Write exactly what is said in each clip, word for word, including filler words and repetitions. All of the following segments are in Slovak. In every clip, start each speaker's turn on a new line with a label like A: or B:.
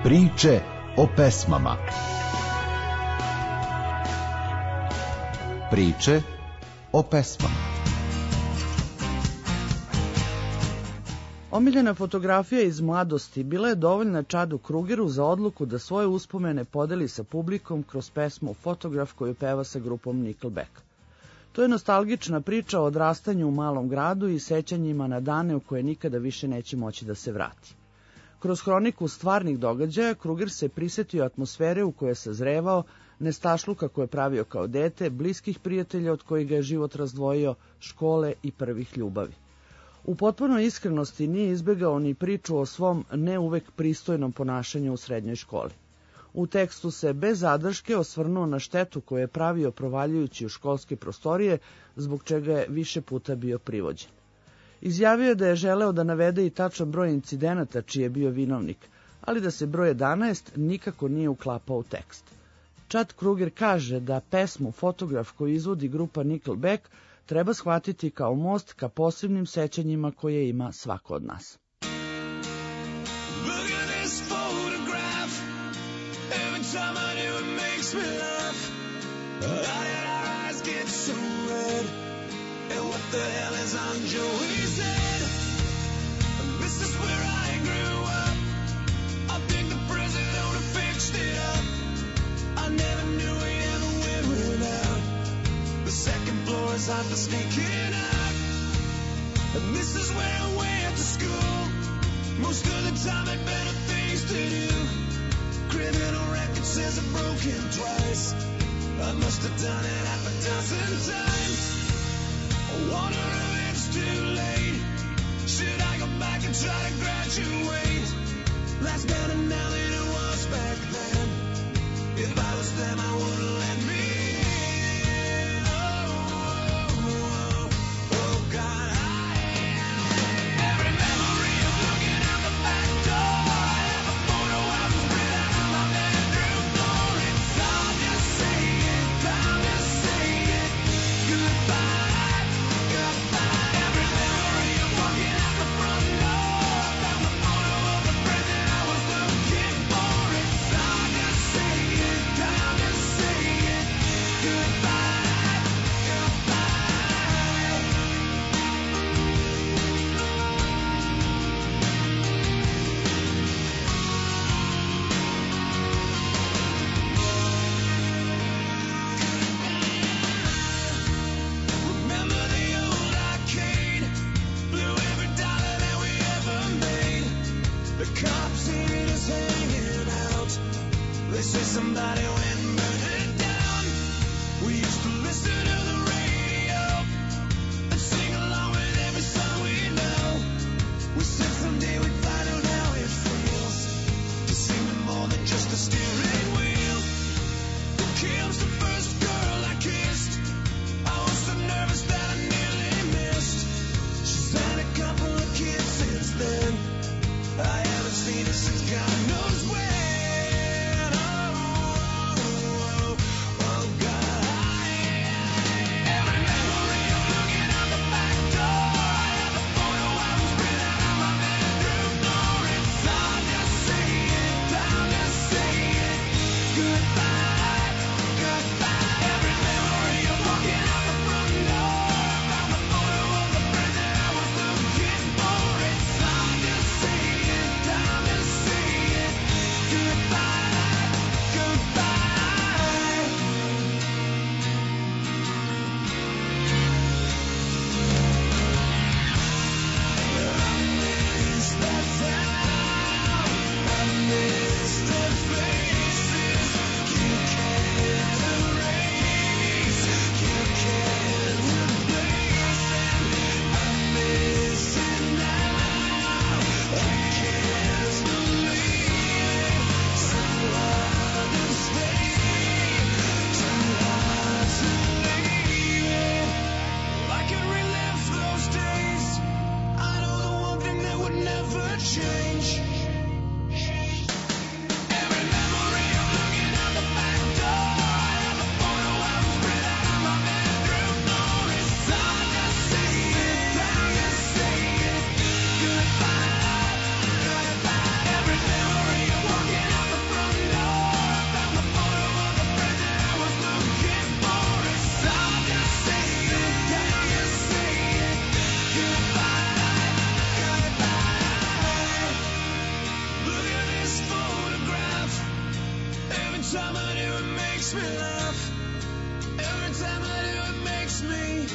A: Priče o pesmama. Priče o pesmama.
B: Omiljena fotografija iz mladosti bila je dovoljna Chadu Krugeru za odluku da svoje uspomene podeli sa publikom kroz pesmu Fotograf koju peva sa grupom Nickelback. To je nostalgična priča o odrastanju u malom gradu i sećanjima na dane u koje nikada više neće moći da se vrati. Kroz hroniku stvarnih događaja Kruger se prisetio atmosfere u kojoj je sazrevao, nestašluka koje je pravio kao dete, bliskih prijatelja od kojih ga je život razdvojio, škole i prvih ljubavi. U potpunoj iskrenosti nije izbegao ni priču o svom ne uvek pristojnom ponašanju u srednjoj školi. U tekstu se bez zadrške osvrnuo na štetu koju je pravio provaljujući u školske prostorije, zbog čega je više puta bio privođen. Izjavio je da je želeo da navede i tačan broj incidenata čiji je bio vinovnik, ali da se broj jedanaest nikako nije uklapao u tekst. Chad Kruger kaže da pesmu Fotograf koju izvodi grupa Nickelback treba shvatiti kao most ka posebnim sećanjima koje ima svako od nas.
C: After sneaking out, and this is where I went to school. Most of the time had better things to do. Criminal record says I've broken twice. I must have done it half a dozen times. I wonder if it's too late. Should I go back and try to graduate? Life's better now than it was back then. If I was them, I wouldn't let me.
D: God knows when. Oh, oh, oh.
C: makes me laugh. Every time I do, it makes me.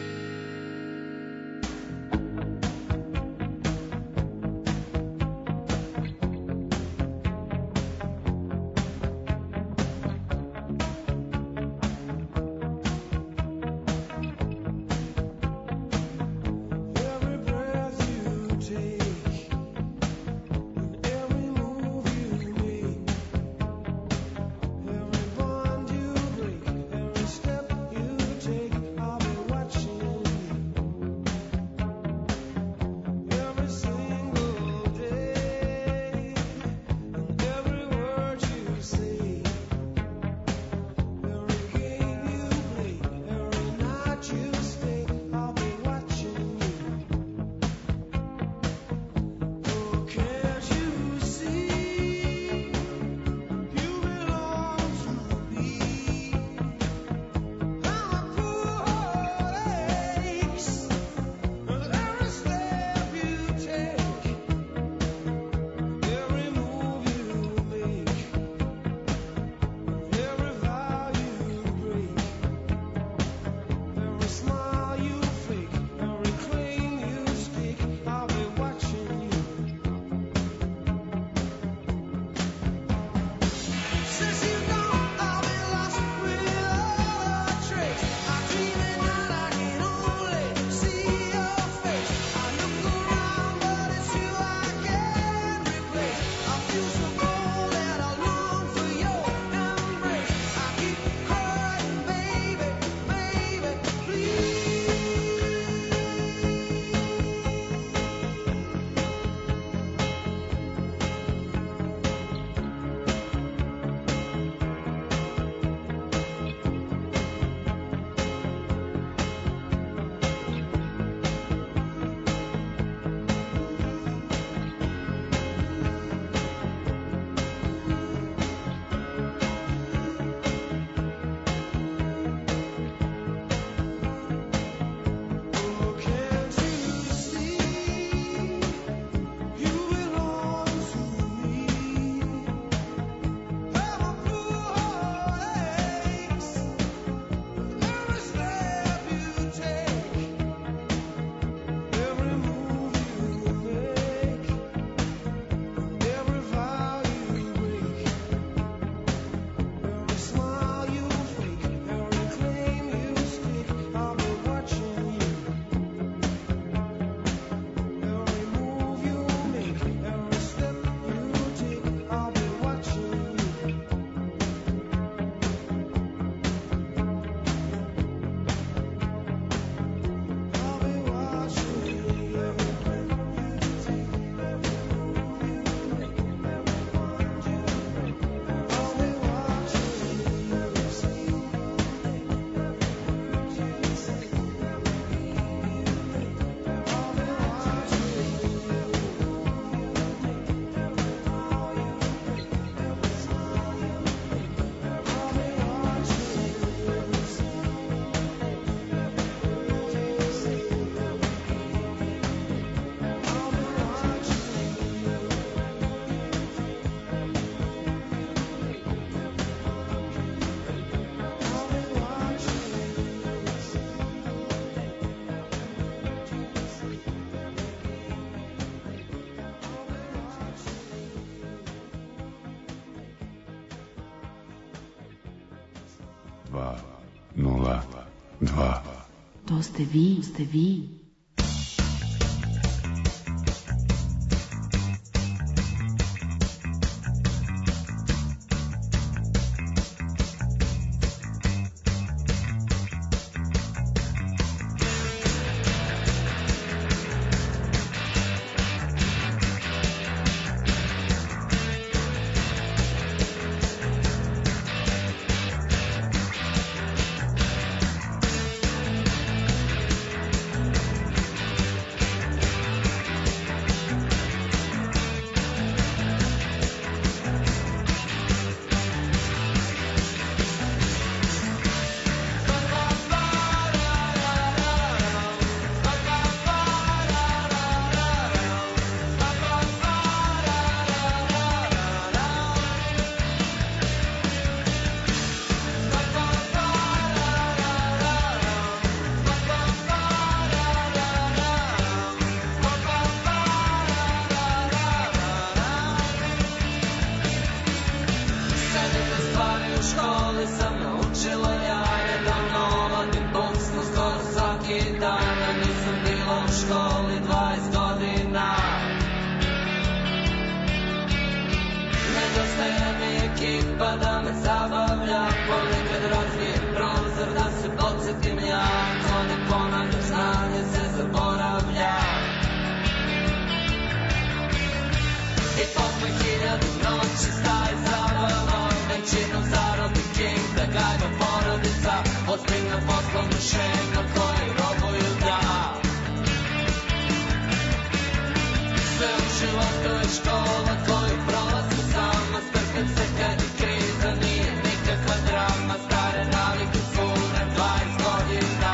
D: dva, nula, dva.
E: To ste vi, ste vi.
F: ali sam naučila ja nedavno vadim buksnu skoro svaki dan, a nisam bila u školi dvadeset godina. Nedostaje mi ekipa da me zabavlja, ponekad razvijem prozor da se podsjetim ja, to ne ponavljam, znanje se zaboravlja. I posle hiljadu noći staje zabava, većinom zarobni king, da gajba porodica, ozbiljna poslovna šema koji robuju da. Sve u životu je škola koju prolazim sama, strpim se kad je kriza, nije nikakva drama, stare navike su na dvadeset godina.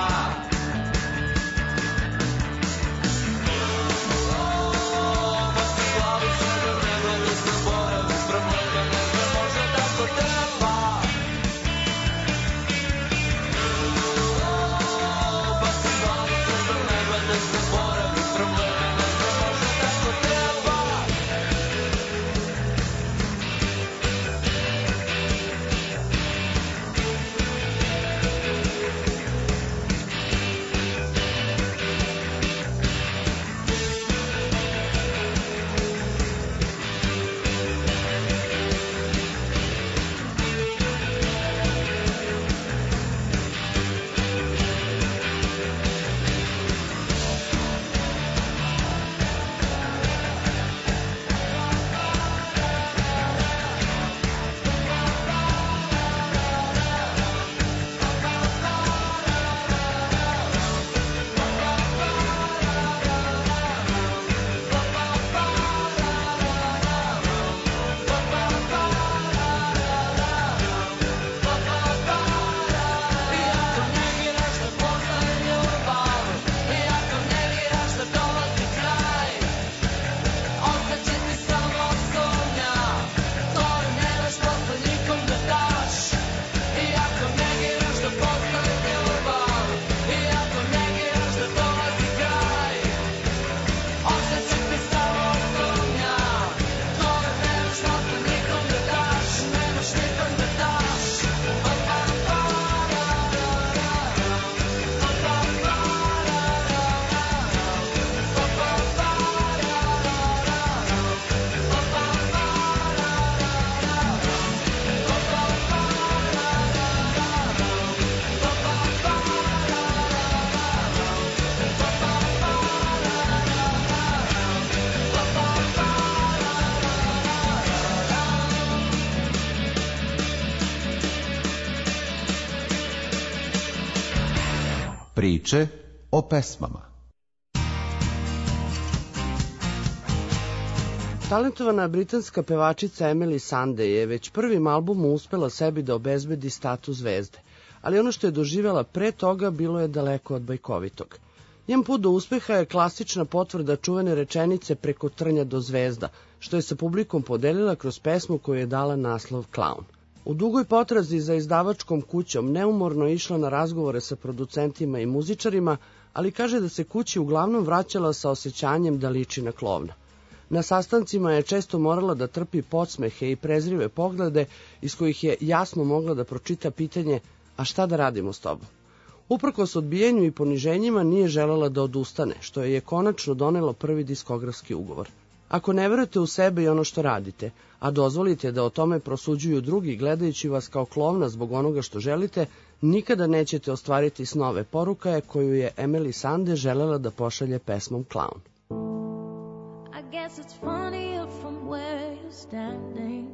A: Priče o pesmama.
B: Talentovana britanska pevačica Emily Sandé je već prvim albumom uspela sebi da obezbedi status zvezde, ali ono što je doživjela pre toga bilo je daleko od bajkovitog. Njen put do uspeha je klasična potvrda čuvene rečenice preko trnja do zvezda, što je sa publikom podelila kroz pesmu koju je dala naslov Clown. U dugoj potrazi za izdavačkom kućom neumorno je išla na razgovore sa producentima i muzičarima, ali kaže da se kući uglavnom vraćala sa osjećanjem da liči na klovna. Na sastancima je često morala da trpi podsmehe i prezrive poglede iz kojih je jasno mogla da pročita pitanje a šta da radimo s tobom. Uprkos odbijanju i poniženjima nije želela da odustane, što je konačno donelo prvi diskografski ugovor. Ako ne verujete u sebe i ono što radite, a dozvolite da o tome prosuđuju drugi gledajući vas kao klovna zbog onoga što želite, nikada nećete ostvariti snove, poruka je koju je Emily Sandé želela da pošalje pesmom Clown.
G: I guess it's funnier from where you're standing,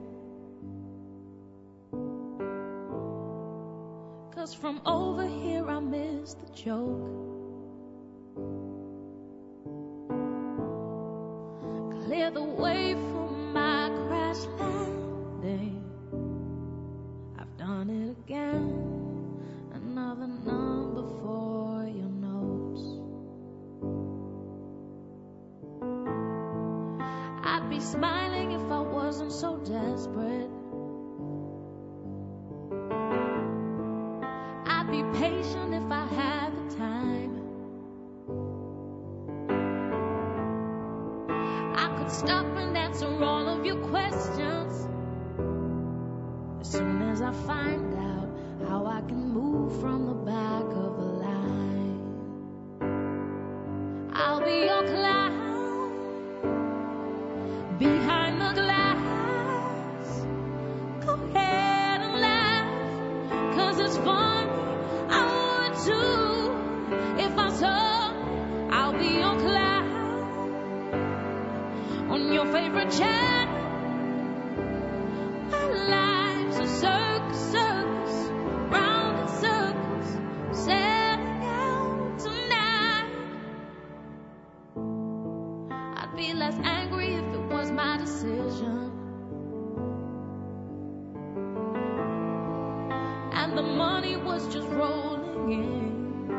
G: 'cause from over here I miss the joke. Clear the way for my crash landing. I've done it again. Another number for your notes. I'd be smiling if I wasn't so desperate. I'd be patient if I had the time. I could stop and answer all of your questions as soon as I find out again.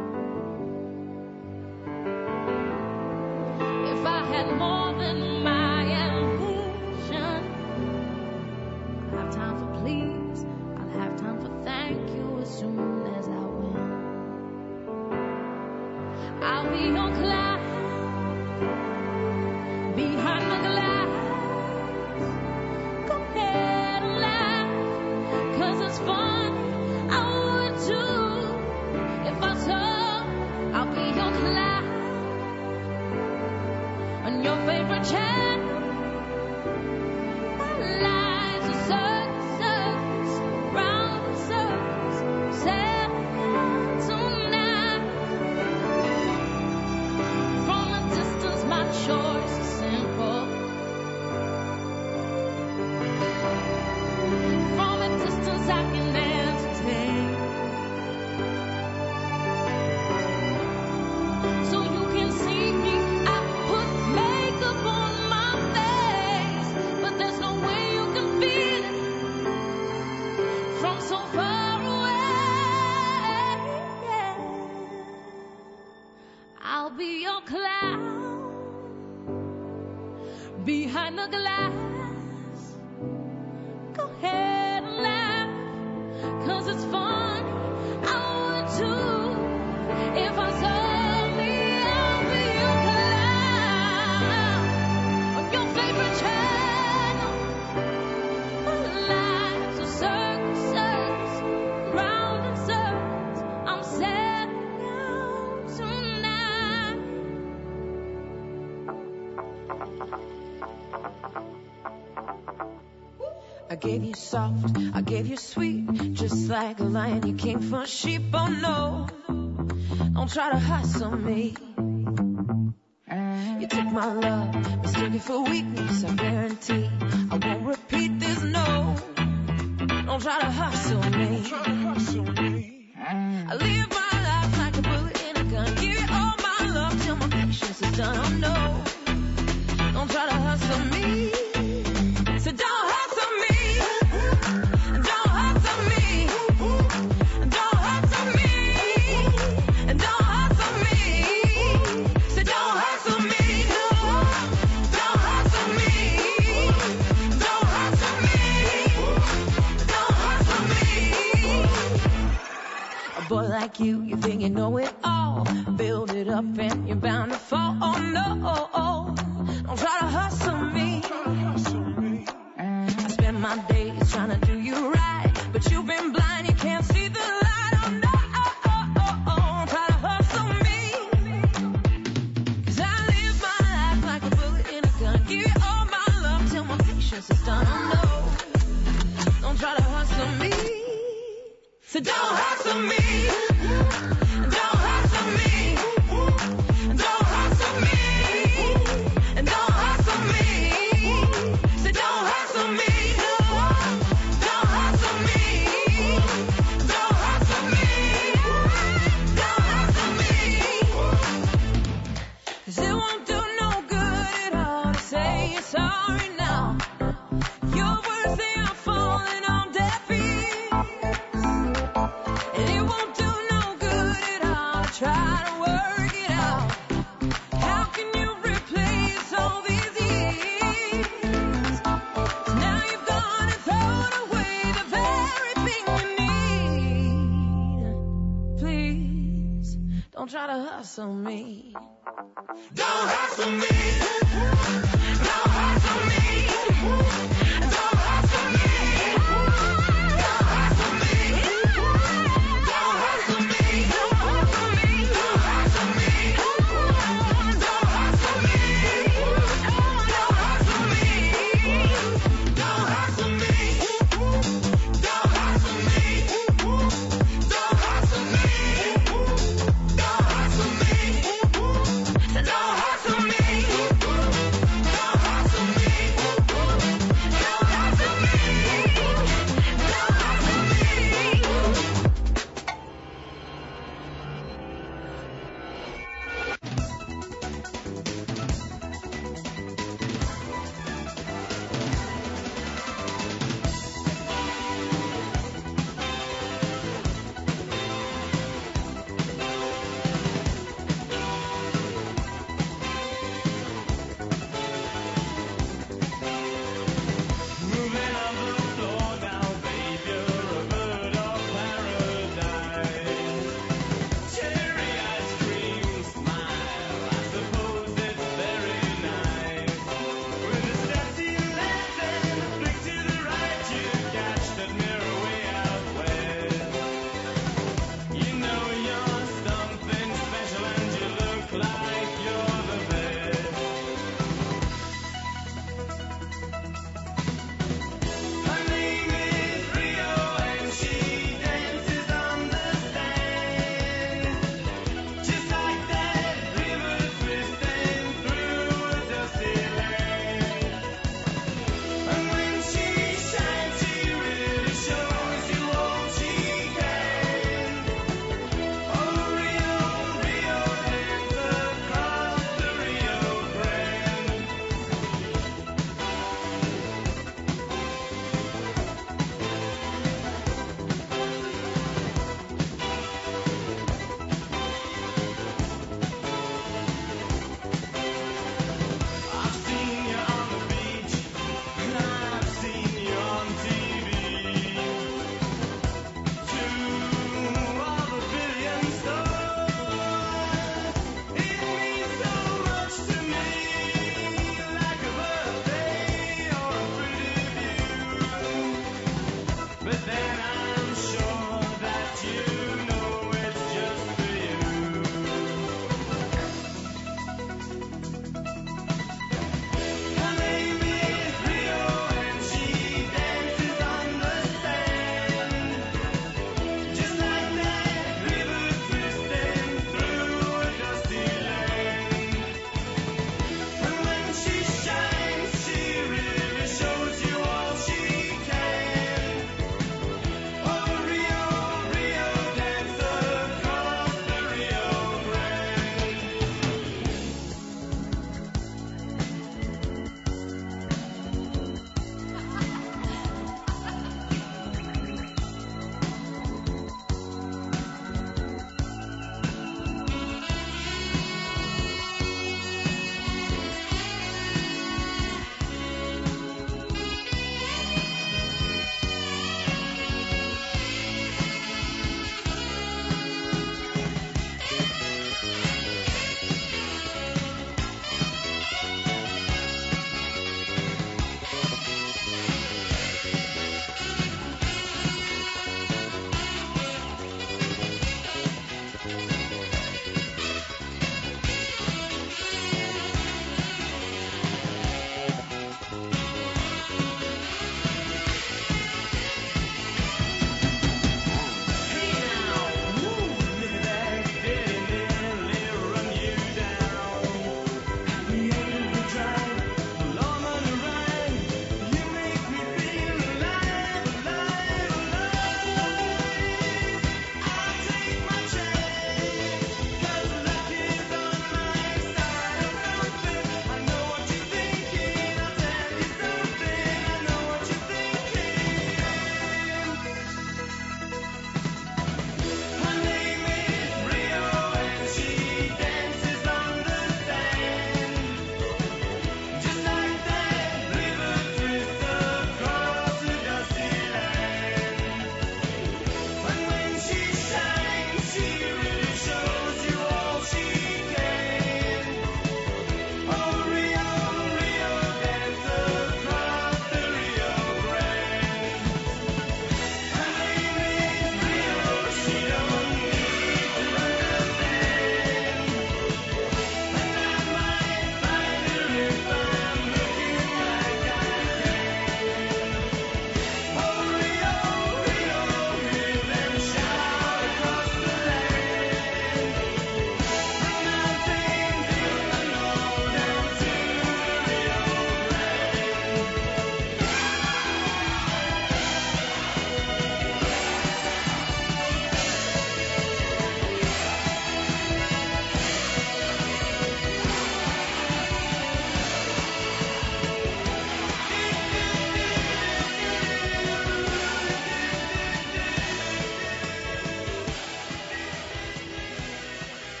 G: If I had more than my ambition, I'd have time for please, I'd have time for thank you as soon as I win. I'll be on cloud behind the glass. Go ahead and laugh, 'cause it's fun. I would too if I saw. I'll be your cloud on your favorite channel. My life's a circus, circus, round in circles, sailing tonight. From a distance, my choice is simple. From a distance, I can entertain. So you can see me. I put makeup on my face, but there's no way you can feel it from so far away. I'll be your cloud behind the glass. Go ahead and laugh, 'cause it's fun. I would too if I saw me. I'll be your clown on your favorite channel. My life's a circus, circus, round in circles. I'm setting out tonight.
H: I gave you soft, I gave you sweet, just like a lion you came for sheep. Oh no, don't try to hustle me. You took my love, mistook it for weakness. I guarantee I won't repeat this. No, don't try to hustle me. I live my life like a bullet in a gun. Give you all my love till my patience is done. Oh no, don't try to hustle me. So don't hustle me. Don't hustle me. Don't hustle me. Don't hustle me. So don't hustle me. Don't hustle me. Don't hustle me. Don't hustle me. A boy like you, you think you know it all. Build it up and you're bound to fall. Oh no, don't try to hustle me. I spend my days trying to do you right, but you've been blind, you can't see the light. Oh no, don't try to hustle me. 'Cause I live my life like a bullet in a gun. Give you all my love till my patience is done. Oh no, don't try to hustle me. So don't hustle me. Don't hustle me. Don't hustle me. Don't hustle me. So don't hustle me. Don't hustle me. Don't hustle me. Don't hustle me. 'Cause it won't do no good at all to say you're sorry now. Your words, they are falling on deaf ears. And it won't do no good at all to try to work it out. How can you replace all these years? 'Cause now you've gone and thrown away the very thing you need. Please, don't try to hustle me. Don't hustle me. Don't hustle me. Don't hustle me. Don't hustle me. Don't hustle me. Don't hustle me. Don't hustle me. Don't hustle me. Don't hustle me. Don't hustle me. Don't hustle me. Don't hustle me. Don't hustle me. Don't hustle me.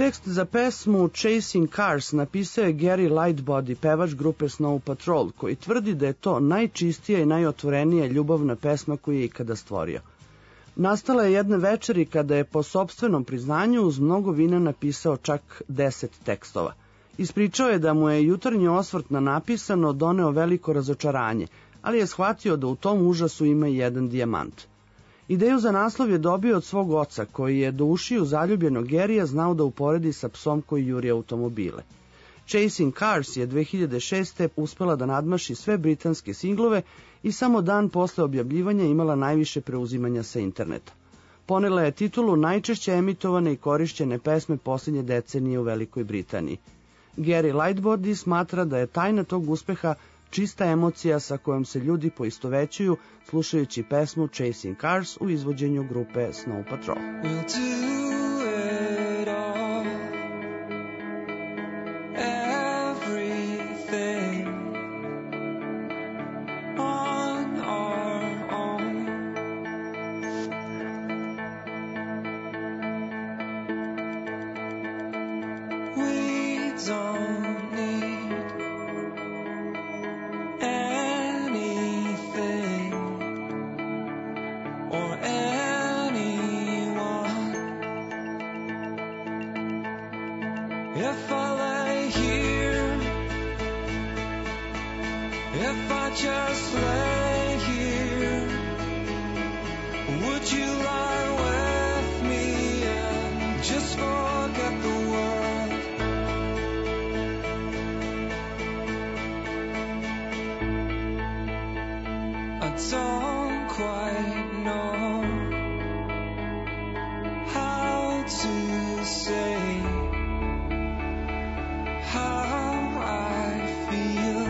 B: Tekst za pesmu Chasing Cars napisao je Gary Lightbody, pevač grupe Snow Patrol, koji tvrdi da je to najčistija i najotvorenija ljubavna pesma koju je ikada stvorio. Nastala je jedne večeri kada je po sopstvenom priznanju uz mnogo vina napisao čak deset tekstova. Ispričao je da mu je jutarnji osvrt na napisano doneo veliko razočaranje, ali je shvatio da u tom užasu ima i jedan dijamant. Ideju za naslov je dobio od svog oca, koji je do ušiju zaljubljenog Gerija znao da uporedi sa psom koji juri automobile. Chasing Cars je dve hiljade šeste. uspela da nadmaši sve britanske singlove i samo dan posle objavljivanja imala najviše preuzimanja sa interneta. Ponela je titulu najčešće emitovane i korišćene pesme posljednje decenije u Velikoj Britaniji. Gary Lightbody smatra da je tajna tog uspeha čista emocija sa kojom se ljudi poistovećuju slušajući pesmu Chasing Cars u izvođenju grupe Snow Patrol.
C: We'll do it all, everything on our own. We don't need anything or anyone. If I lay here, if I just lay here, would you lie with me and just forget the world? I don't quite know how to say how I feel.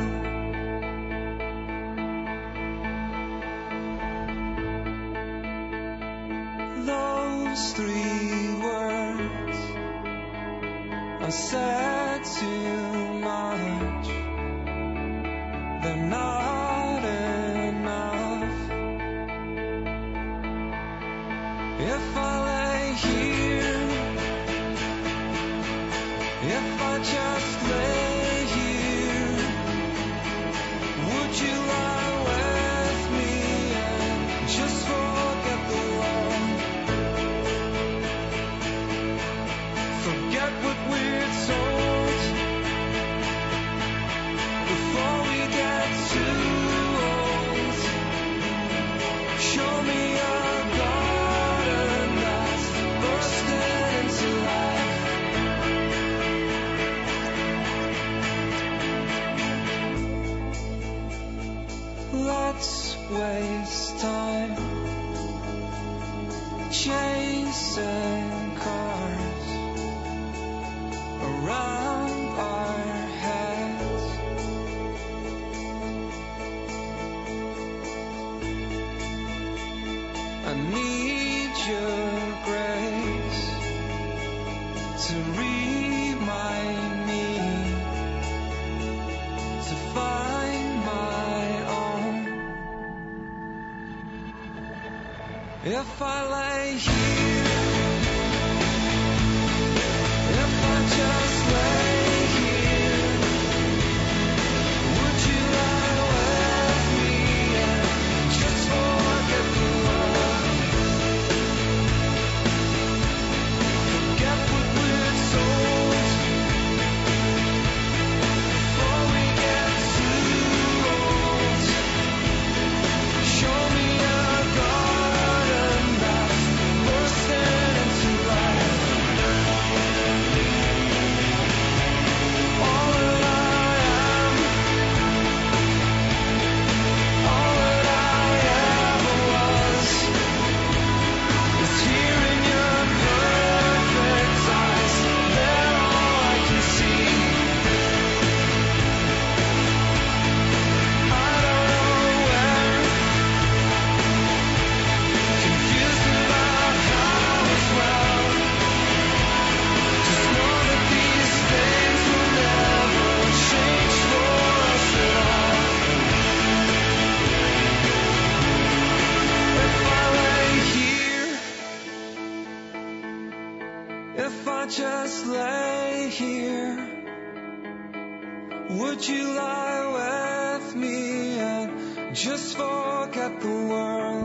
C: Those three words are said too much. They're not enough. If I lay here, if I just lay here, would you lie with me and just forget the world? Forget what we're told before we get too old. Show me a garden that's bursting into life. Let's waste time chasing cars around our heads. I need your grace to remind me to find my own. If I lay here, if I just lay here, would you lie with me and just forget the world? Forget what we're told before we get too old. Show me a garden that's bursting into life. Would you lie with me and just forget the world?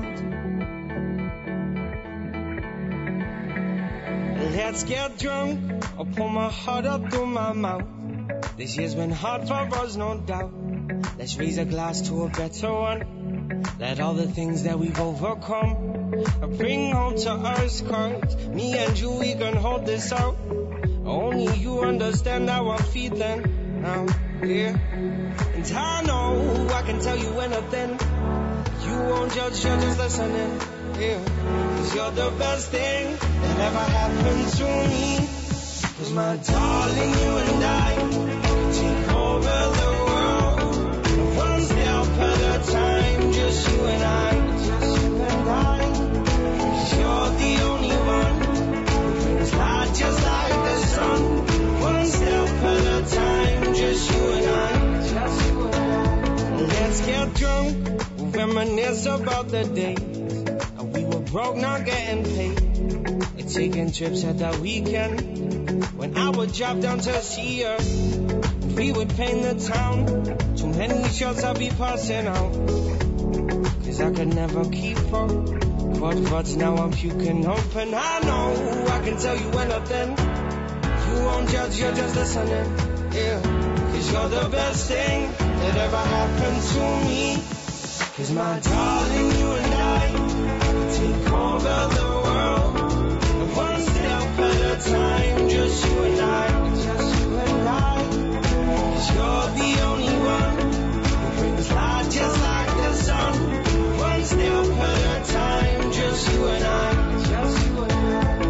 C: Let's get drunk. I'll pour my heart up through my mouth. This year's been hard for us, no doubt. Let's raise a glass to a better one. Let all the things that we've overcome bring home to us, 'cause me and you, we can hold this out. Only you understand how I'm feeling now, yeah. And I know I can tell you anything. You won't judge, you're just listening, yeah. 'Cause you're the best thing that ever happened to me. 'Cause my darling, you and I can take over the world, one step at a time, just you and I, just you and I. 'Cause you're the only one who brings light just like the sun, one step at a time, just you and I, just you and I. Let's get drunk, we'll reminisce about the days we were broke, not getting paid, and taking trips at the weekend when I would drop down to see her. We would paint the town. Too many shots I'd be passing out, 'cause I could never keep up. But but now I'm puking up, and I know I can tell you anything. You won't judge, you're just listening, yeah. 'Cause you're the best thing that ever happened to me. 'Cause my darling, you and I take over the world, one step at a time, just you and I, just you and I. 'Cause you're the only one who brings light just like the sun, one step at a time, just you and I, just you and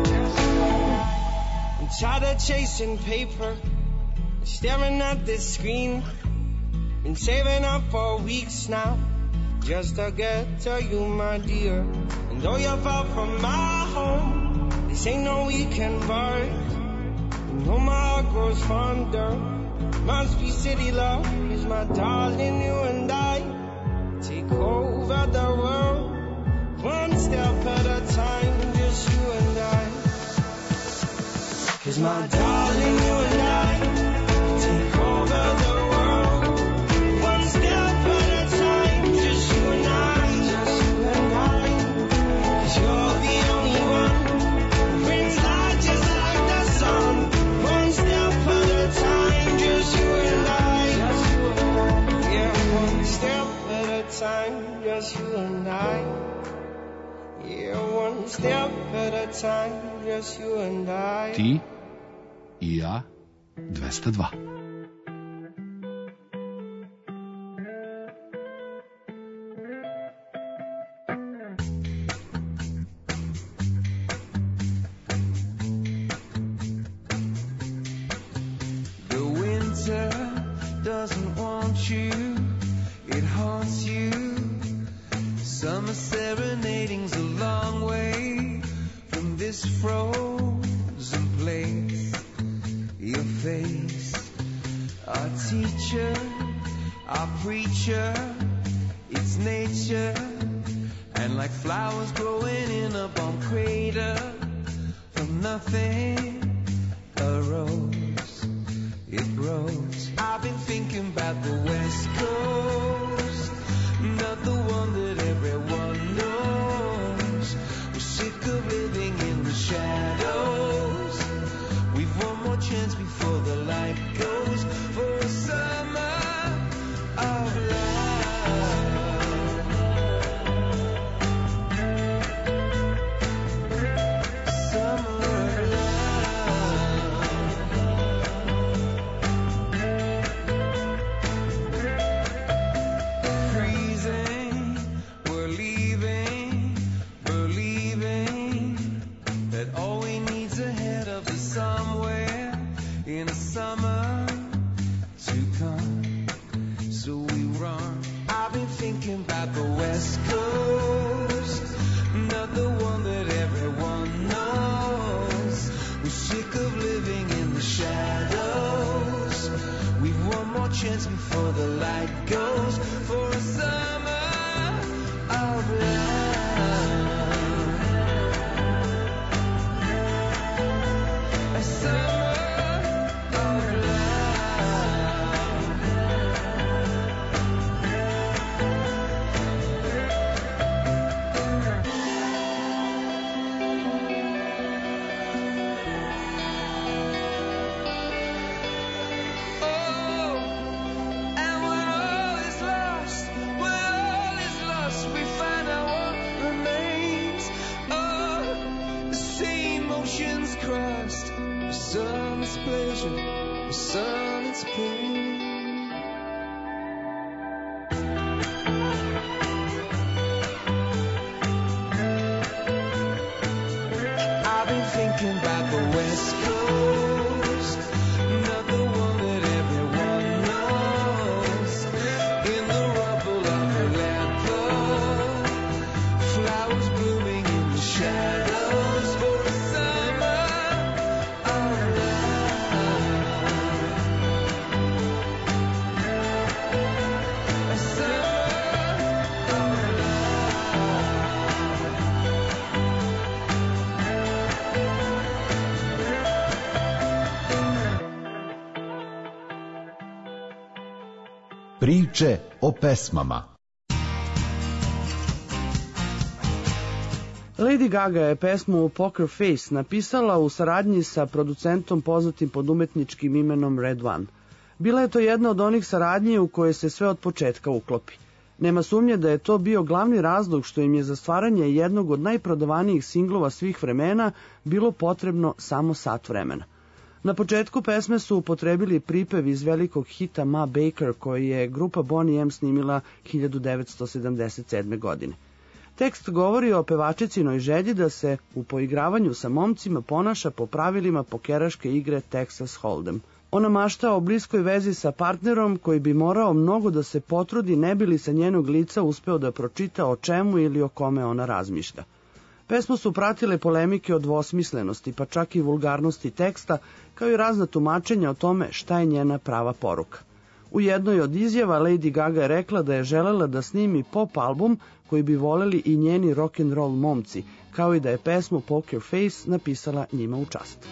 C: I. I'm tired of chasing paper, staring at this screen. Been saving up for weeks now, just to get to you, my dear. And though you're far from my home, this ain't no weekend bar. You know my heart grows fonder. Must be city love, 'cause my darling, you and I take over the world, one step at a time, just you and I. 'Cause my darling, you and I take over the world, one step at a time, just you and I, just you and I. 'Cause you're the only one who brings light just like the sun, one step at a time, just you and I, just you and I. Yeah, one step at a time, just you and I. Yeah, one step at a time, just you and I.
D: Ti i ja, dvesta dva.
C: The winter doesn't want you, it haunts you. Summer serenading's a long way from this frozen place. Your face, our teacher, our preacher, it's nature. And like flowers growing in a bomb crater, from nothing a rose, it grows. I've been thinking about the West Coast, not the one that everyone knows. We're sick of living in the shadows. We've one more chance before the light goes, for a summer of love. Summer of love. Freezing, we're leaving, believing that all we need's ahead of us somewhere in a summer to come. So we run. I've been thinking about the West Coast, not the one that everyone knows. We're sick of living in the shadows. We've one more chance before the light goes, for a summer of love. A summer of love.
A: Priče o pesmama.
B: Lady Gaga je pesmu Poker Face napisala u saradnji sa producentom poznatim pod umetničkim imenom Red One. Bila je to jedna od onih saradnji u koje se sve od početka uklopi. Nema sumnje da je to bio glavni razlog što im je za stvaranje jednog od najprodavanijih singlova svih vremena bilo potrebno samo sat vremena. Na početku pesme su upotrebili pripev iz velikog hita Ma Baker koji je grupa Boney M snimila hiljadu devetsto sedamdeset sedme. godine. Tekst govori o pevačicinoj želji da se u poigravanju sa momcima ponaša po pravilima pokeraške igre Texas Hold'em. Ona mašta o bliskoj vezi sa partnerom koji bi morao mnogo da se potrudi ne bi li sa njenog lica uspeo da pročita o čemu ili o kome ona razmišlja. Pesmu su pratile polemike o dvosmislenosti, pa čak i vulgarnosti teksta, kao i razna tumačenja o tome šta je njena prava poruka. U jednoj od izjava Lady Gaga je rekla da je želela da snimi pop album koji bi voleli i njeni rock'n'roll momci, kao i da je pesmu Poker Face napisala njima u čast.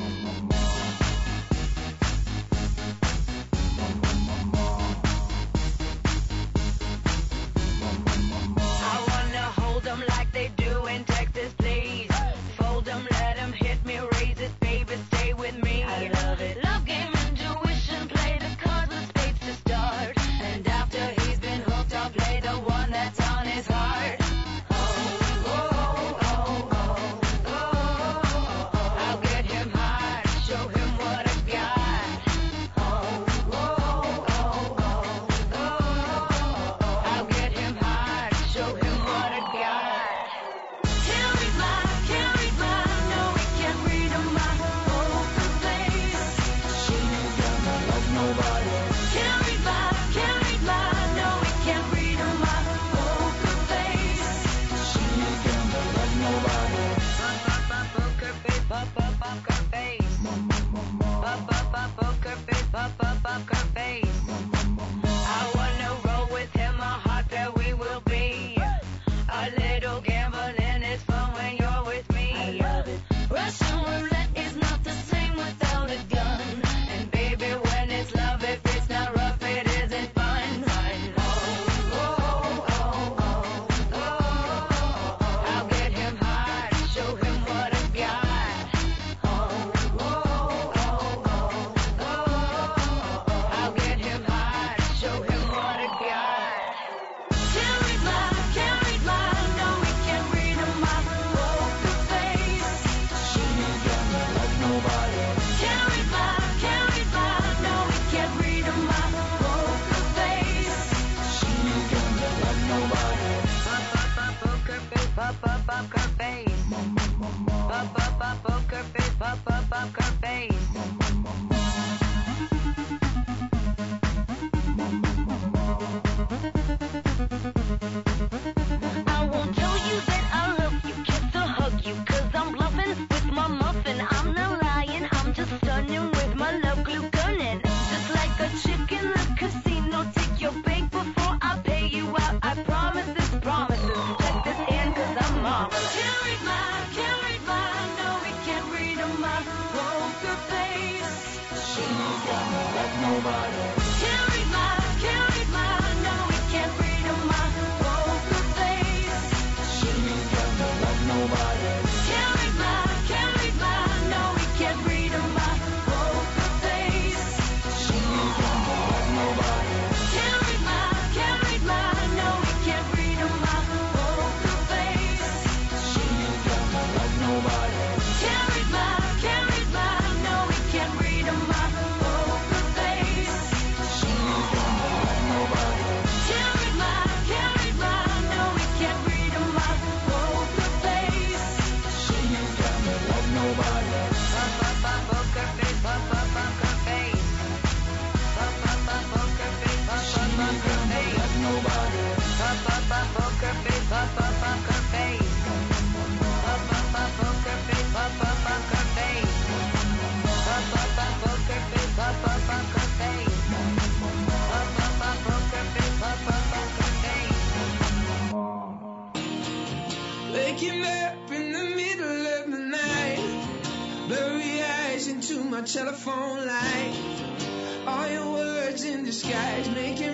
C: Waking up in the middle of the night, blurry eyes into my telephone light. All your words in disguise, making me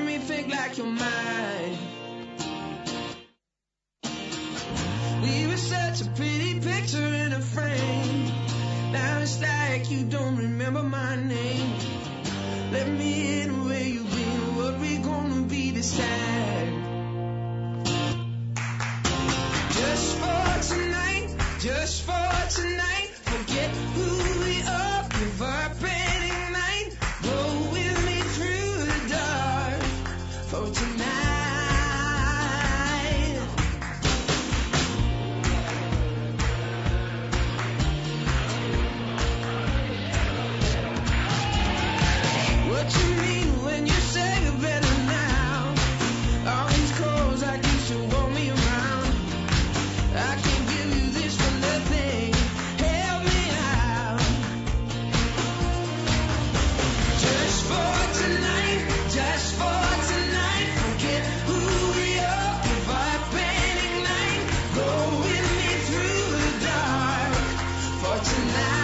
C: think like you're mine. We were such a pretty picture in a frame. Now it's like you don't remember my name. Let me in where you've been. What we gonna be this time? Just for tonight, just for tonight. Forget who we are, give up and ignite. Go with me through the dark for tonight. What you mean when you say you're better now? All these clothes I used to want me around. I can't give you this for nothing. Help me out. Just for tonight, just for tonight. Forget who we are, give up and ignite. Go with me through the dark for tonight.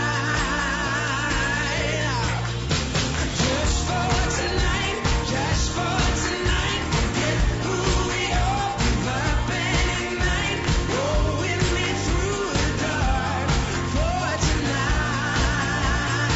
C: Just for tonight, just for tonight. Forget who we are, give up and ignite. Go with me through the dark for tonight.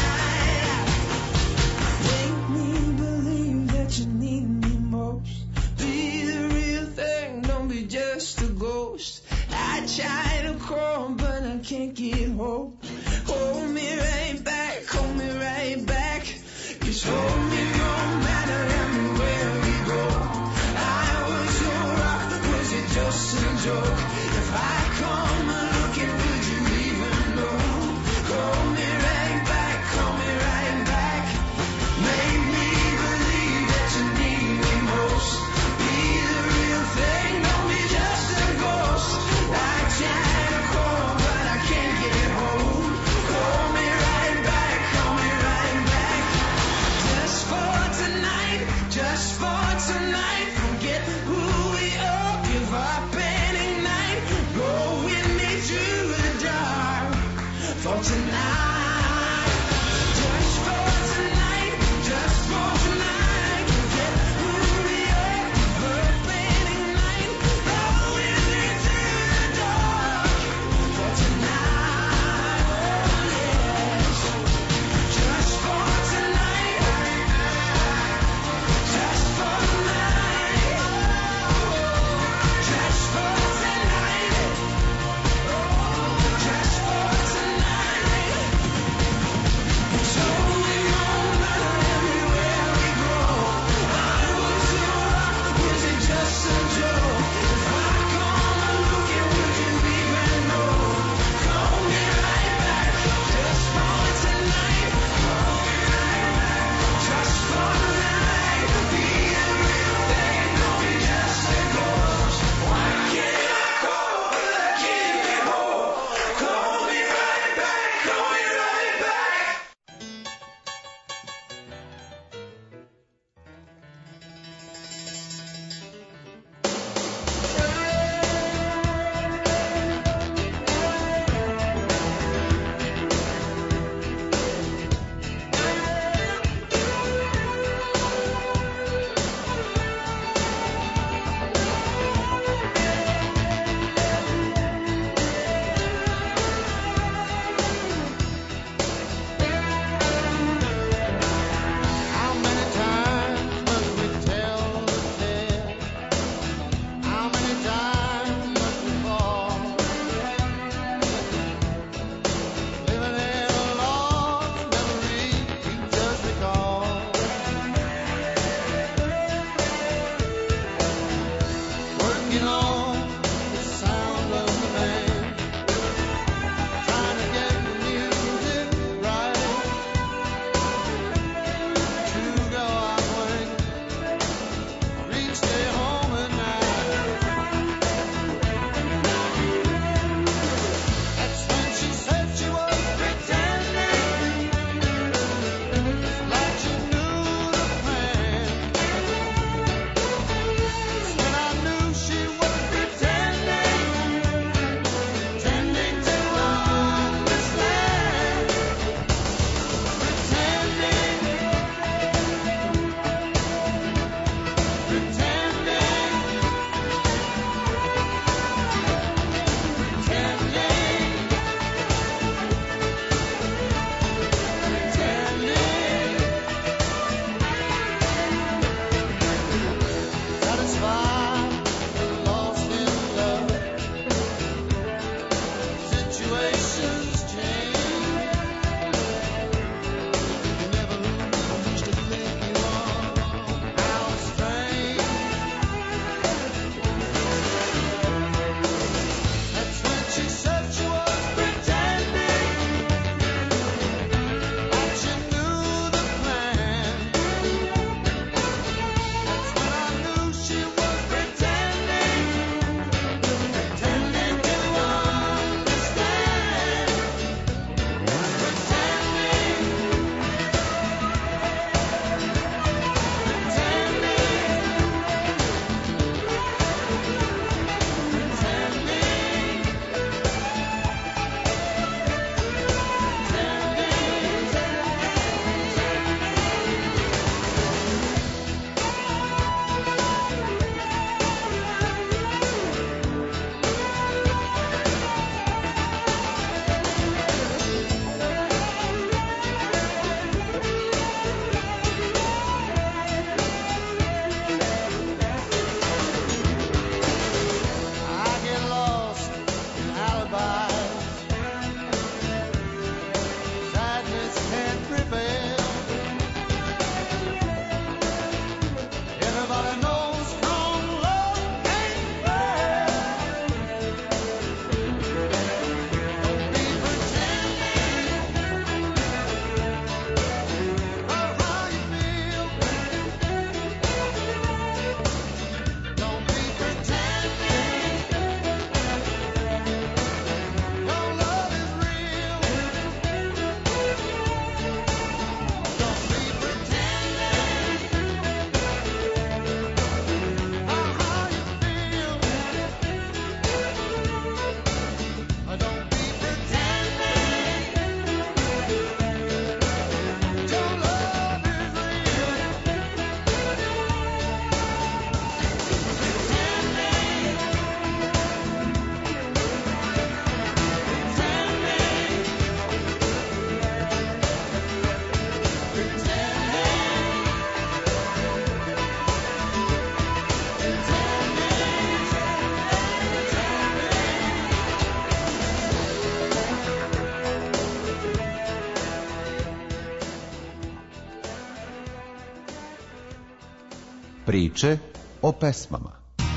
C: Make me believe that you need me most. Be the real thing, don't be just a ghost. I try to crawl, but I can't get hope. Hold me right back, hold me right back. Just hold me no matter everywhere we go. I was your rock, was it just a joke? If I come looking, would you even know? Call me right back, call me right back. Make me believe that you need me most. Be the real thing, don't be just a ghost. I try to call, but I can't get home.
A: Priče o pesmama.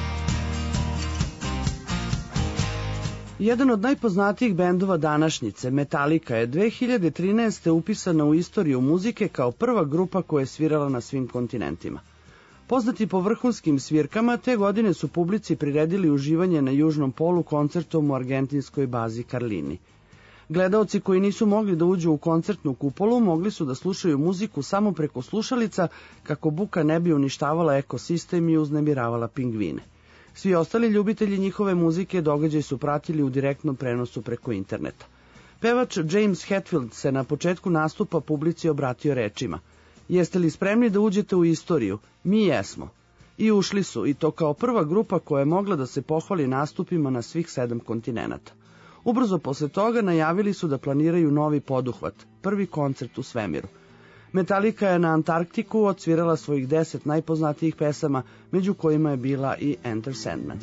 B: Jedan od najpoznatijih bendova današnjice, Metallica, je dve hiljade trinaeste. upisana u istoriju muzike kao prva grupa koja je svirala na svim kontinentima. Poznati po vrhunskim svirkama, te godine su publici priredili uživanje na južnom polu koncertom u argentinskoj bazi Carlini. Gledaoci koji nisu mogli da uđu u koncertnu kupolu mogli su da slušaju muziku samo preko slušalica kako buka ne bi uništavala ekosistem i uznemiravala pingvine. Svi ostali ljubitelji njihove muzike događaj su pratili u direktnom prenosu preko interneta. Pevač James Hetfield se na početku nastupa publici obratio rečima: "Jeste li spremni da uđete u istoriju? Mi jesmo." I ušli su, i to kao prva grupa koja je mogla da se pohvali nastupima na svih sedam kontinenata. Ubrzo posle toga najavili su da planiraju novi poduhvat, prvi koncert u svemiru. Metallica je na Antarktiku odsvirala svojih deset najpoznatijih pesama, među kojima je bila i Enter Sandman.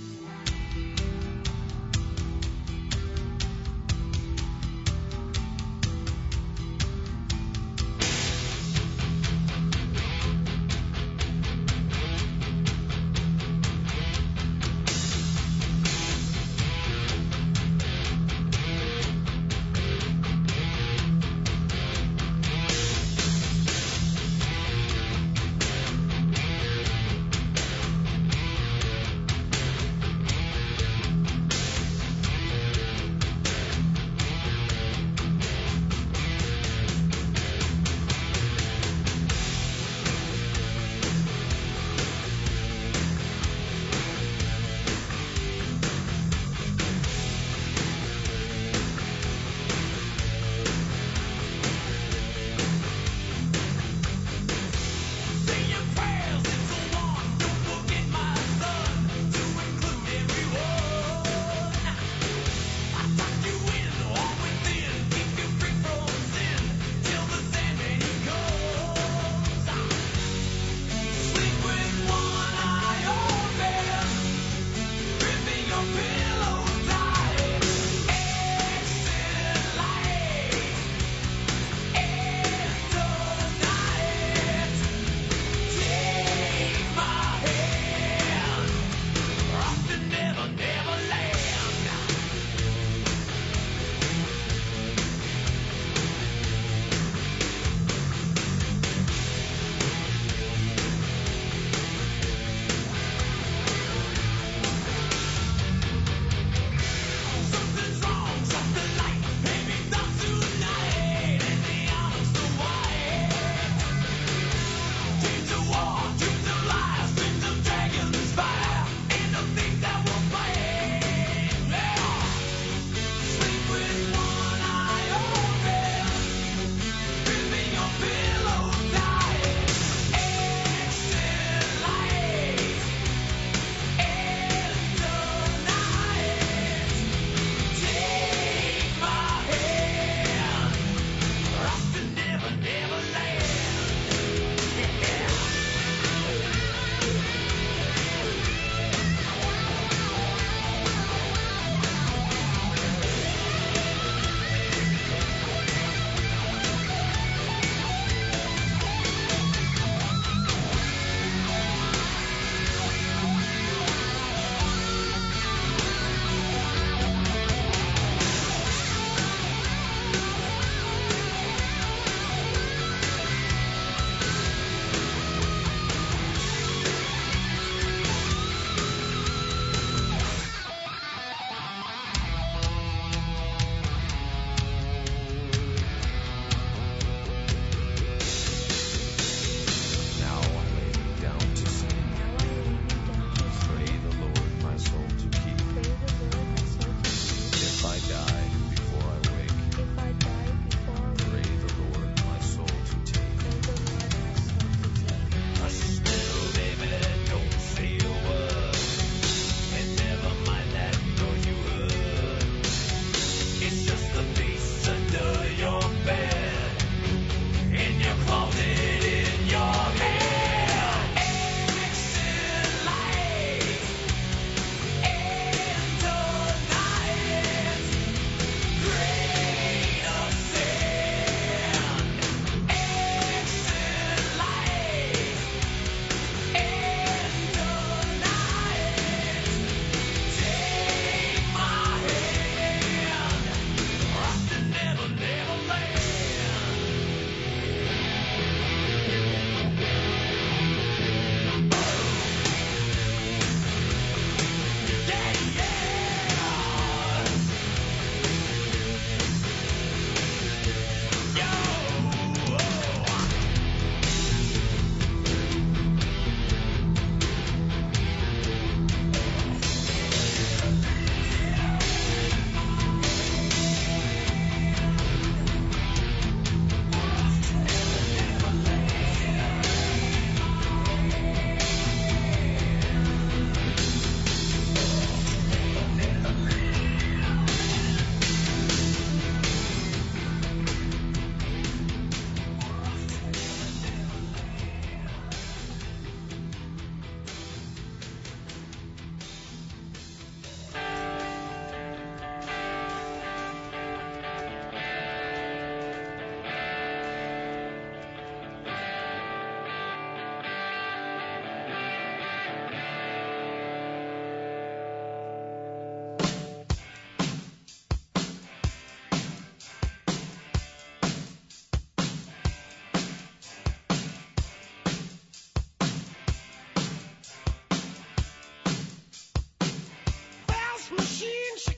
C: machine. She